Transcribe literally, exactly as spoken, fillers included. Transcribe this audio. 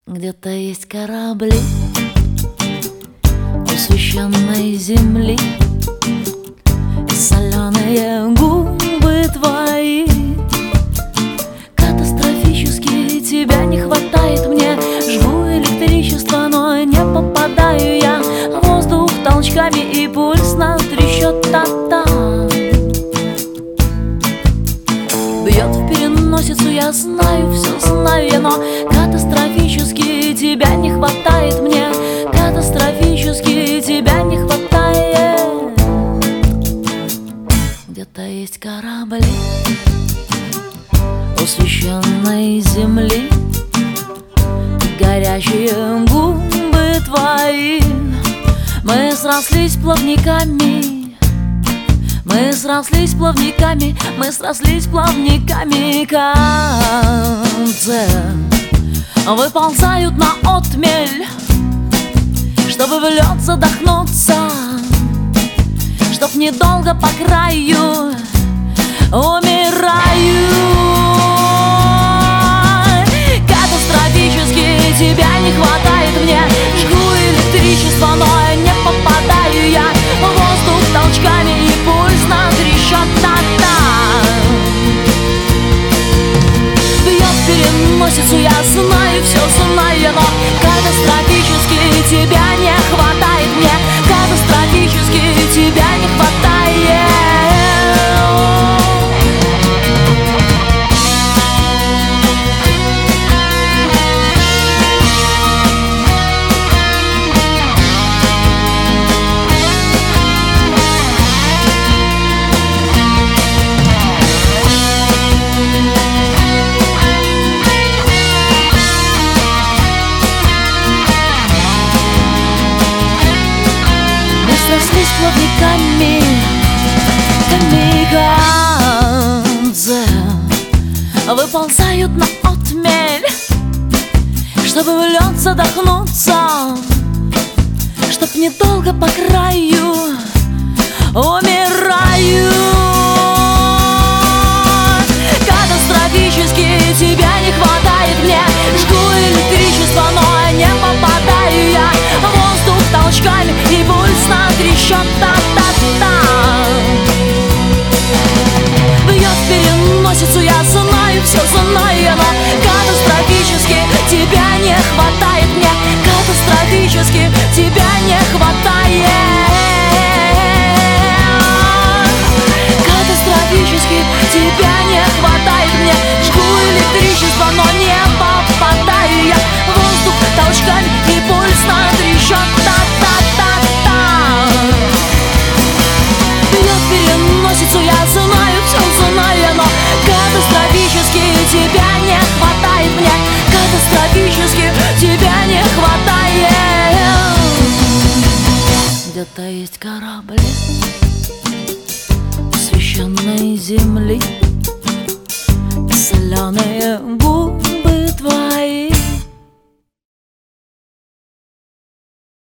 Где-то есть корабли у священной земли, и соленые губы твои. Катастрофически тебя не хватает мне. Жгу электричество, но не попадаю я. Воздух толчками и пульс натрещет та-та. Бьет в переносицу, я знаю, все знаю я, но катастрофически тебя не хватает мне. Катастрофически тебя не хватает. Где-то есть корабли у священной земли, горячие губы твои. Мы срослись плавниками, мы срослись плавниками, мы срослись плавниками. Концы выползают на отмель, чтобы в лед задохнуться, чтоб недолго по краю умираю. Катастрофически тебя не хватает мне. Жгу электричество, но не попадаю я. Воздух толчками и пульс натрещет та-та. Бьет в переносицу, я знаю, все знаю я, но катастрофически тебя не хватает мне. Катастрофически тебя не хватает. Срослись плавниками, камикадзе выползают на отмель, чтобы в лед задохнуться, чтоб недолго по краю умираю. Катастрофически тебя не хватает мне. Жгу электричество, но не попадаю я. Воздух толчками и пульс натрещет та-та-та. Бьет в переносицу, я знаю, все знаю я, но катастрофически тебя не хватает мне. Катастрофически тебя не хватает. Катастрофически тебя не хватает мне. Жгу электричество, но не попадаю я. Воздух толчками и пульс натрещет та-та-та-та. Бьет в переносицу, я знаю, все знаю я, но катастрофически тебя не хватает мне. Катастрофически тебя не хватает. Где-то есть корабли священной земли, и соленые губы твои.